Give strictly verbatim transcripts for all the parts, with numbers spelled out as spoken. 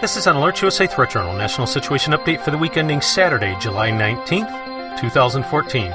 This is an Alert U S A Threat Journal National Situation Update for the week ending Saturday, July nineteenth, twenty fourteen.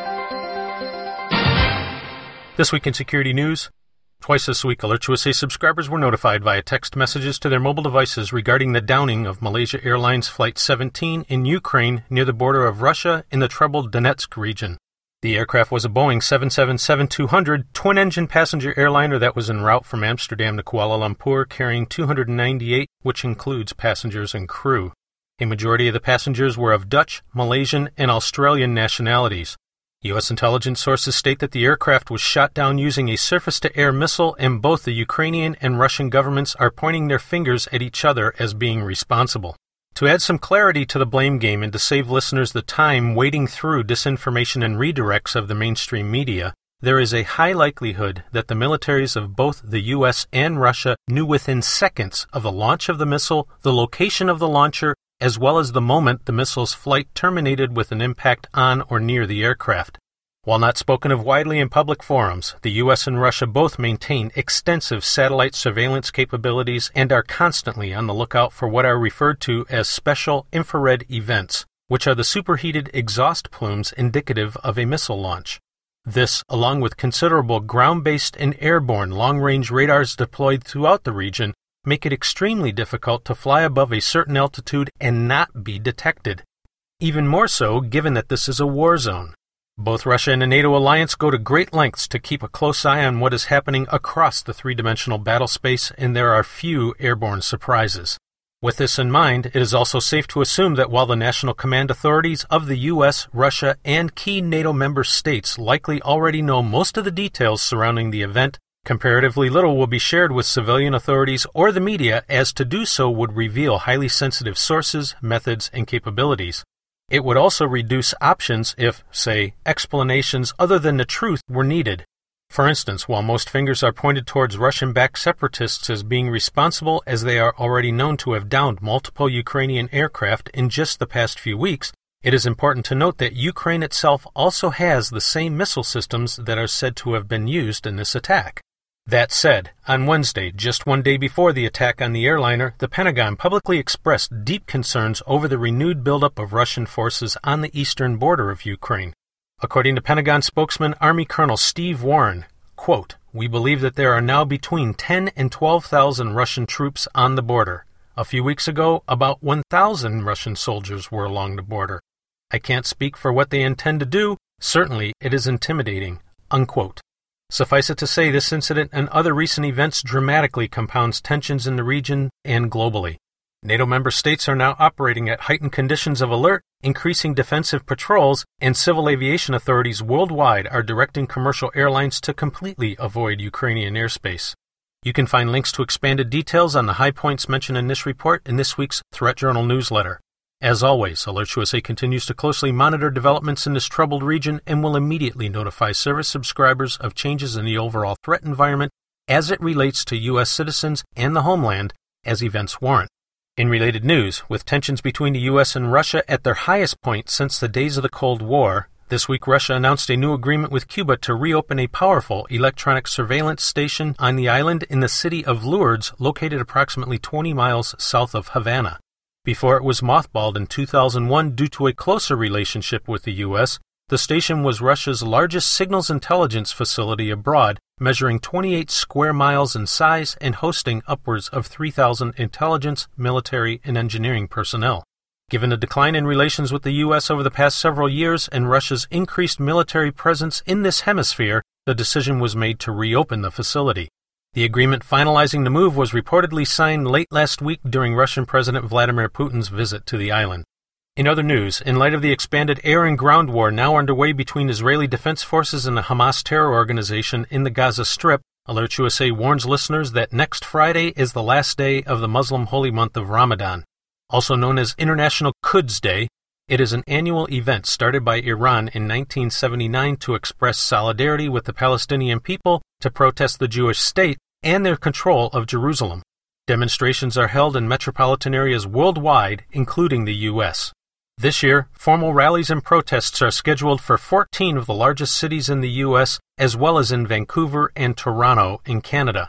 This week in security news, twice this week Alert U S A subscribers were notified via text messages to their mobile devices regarding the downing of Malaysia Airlines Flight seventeen in Ukraine near the border of Russia in the troubled Donetsk region. The aircraft was a Boeing seven seventy-seven two hundred twin-engine passenger airliner that was en route from Amsterdam to Kuala Lumpur carrying two hundred ninety-eight, which includes passengers and crew. A majority of the passengers were of Dutch, Malaysian, and Australian nationalities. U S intelligence sources state that the aircraft was shot down using a surface-to-air missile, and both the Ukrainian and Russian governments are pointing their fingers at each other as being responsible. To add some clarity to the blame game and to save listeners the time wading through disinformation and redirects of the mainstream media, there is a high likelihood that the militaries of both the U S and Russia knew within seconds of the launch of the missile, the location of the launcher, as well as the moment the missile's flight terminated with an impact on or near the aircraft. While not spoken of widely in public forums, the U S and Russia both maintain extensive satellite surveillance capabilities and are constantly on the lookout for what are referred to as special infrared events, which are the superheated exhaust plumes indicative of a missile launch. This, along with considerable ground-based and airborne long-range radars deployed throughout the region, make it extremely difficult to fly above a certain altitude and not be detected. Even more so given that this is a war zone. Both Russia and the NATO alliance go to great lengths to keep a close eye on what is happening across the three-dimensional battle space, and there are few airborne surprises. With this in mind, it is also safe to assume that while the national command authorities of the U S, Russia, and key NATO member states likely already know most of the details surrounding the event, comparatively little will be shared with civilian authorities or the media, as to do so would reveal highly sensitive sources, methods, and capabilities. It would also reduce options if, say, explanations other than the truth were needed. For instance, while most fingers are pointed towards Russian-backed separatists as being responsible, as they are already known to have downed multiple Ukrainian aircraft in just the past few weeks, it is important to note that Ukraine itself also has the same missile systems that are said to have been used in this attack. That said, on Wednesday, just one day before the attack on the airliner, the Pentagon publicly expressed deep concerns over the renewed buildup of Russian forces on the eastern border of Ukraine. According to Pentagon spokesman Army Colonel Steve Warren, quote, "We believe that there are now between ten and twelve thousand Russian troops on the border. A few weeks ago, about one thousand Russian soldiers were along the border. I can't speak for what they intend to do. Certainly, it is intimidating," unquote. Suffice it to say, this incident and other recent events dramatically compounds tensions in the region and globally. NATO member states are now operating at heightened conditions of alert, increasing defensive patrols, and civil aviation authorities worldwide are directing commercial airlines to completely avoid Ukrainian airspace. You can find links to expanded details on the high points mentioned in this report in this week's Threat Journal newsletter. As always, Alert U S A continues to closely monitor developments in this troubled region and will immediately notify service subscribers of changes in the overall threat environment as it relates to U S citizens and the homeland as events warrant. In related news, with tensions between the U S and Russia at their highest point since the days of the Cold War, this week Russia announced a new agreement with Cuba to reopen a powerful electronic surveillance station on the island in the city of Lourdes, located approximately twenty miles south of Havana. Before it was mothballed in two thousand one due to a closer relationship with the U S, the station was Russia's largest signals intelligence facility abroad, measuring twenty-eight square miles in size and hosting upwards of three thousand intelligence, military, and engineering personnel. Given the decline in relations with the U S over the past several years and Russia's increased military presence in this hemisphere, the decision was made to reopen the facility. The agreement finalizing the move was reportedly signed late last week during Russian President Vladimir Putin's visit to the island. In other news, in light of the expanded air and ground war now underway between Israeli Defense Forces and the Hamas terror organization in the Gaza Strip, Alert U S A warns listeners that next Friday is the last day of the Muslim holy month of Ramadan. Also known as International Quds Day, it is an annual event started by Iran in nineteen seventy-nine to express solidarity with the Palestinian people, to protest the Jewish state, and their control of Jerusalem. Demonstrations are held in metropolitan areas worldwide, including the U S. This year, formal rallies and protests are scheduled for fourteen of the largest cities in the U S, as well as in Vancouver and Toronto in Canada.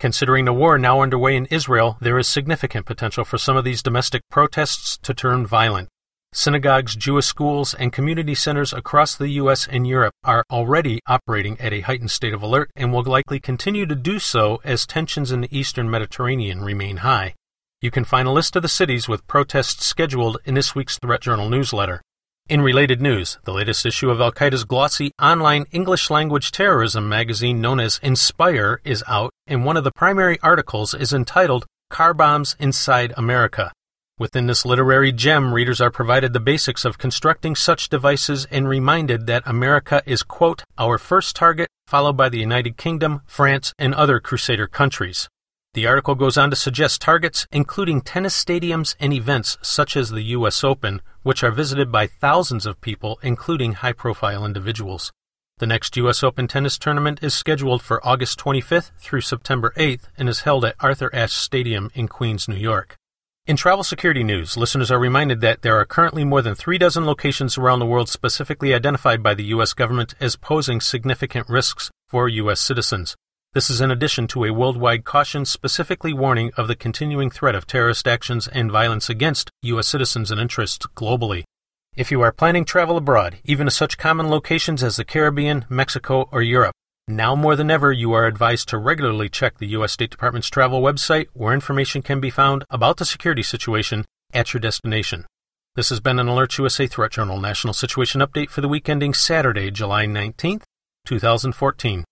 Considering the war now underway in Israel, there is significant potential for some of these domestic protests to turn violent. Synagogues, Jewish schools, and community centers across the U S and Europe are already operating at a heightened state of alert and will likely continue to do so as tensions in the eastern Mediterranean remain high. You can find a list of the cities with protests scheduled in this week's Threat Journal newsletter. In related news, the latest issue of Al-Qaeda's glossy online English-language terrorism magazine known as Inspire is out, and one of the primary articles is entitled Car Bombs Inside America. Within this literary gem, readers are provided the basics of constructing such devices and reminded that America is, quote, our first target, followed by the United Kingdom, France, and other Crusader countries. The article goes on to suggest targets including tennis stadiums and events such as the U S Open, which are visited by thousands of people, including high-profile individuals. The next U S Open tennis tournament is scheduled for August twenty-fifth through September eighth and is held at Arthur Ashe Stadium in Queens, New York. In travel security news, listeners are reminded that there are currently more than three dozen locations around the world specifically identified by the U S government as posing significant risks for U S citizens. This is in addition to a worldwide caution specifically warning of the continuing threat of terrorist actions and violence against U S citizens and interests globally. If you are planning travel abroad, even to such common locations as the Caribbean, Mexico, or Europe, now more than ever you are advised to regularly check the U S State Department's travel website where information can be found about the security situation at your destination. This has been an Alert U S A Threat Journal National Situation Update for the week ending Saturday, July nineteenth, two thousand fourteen.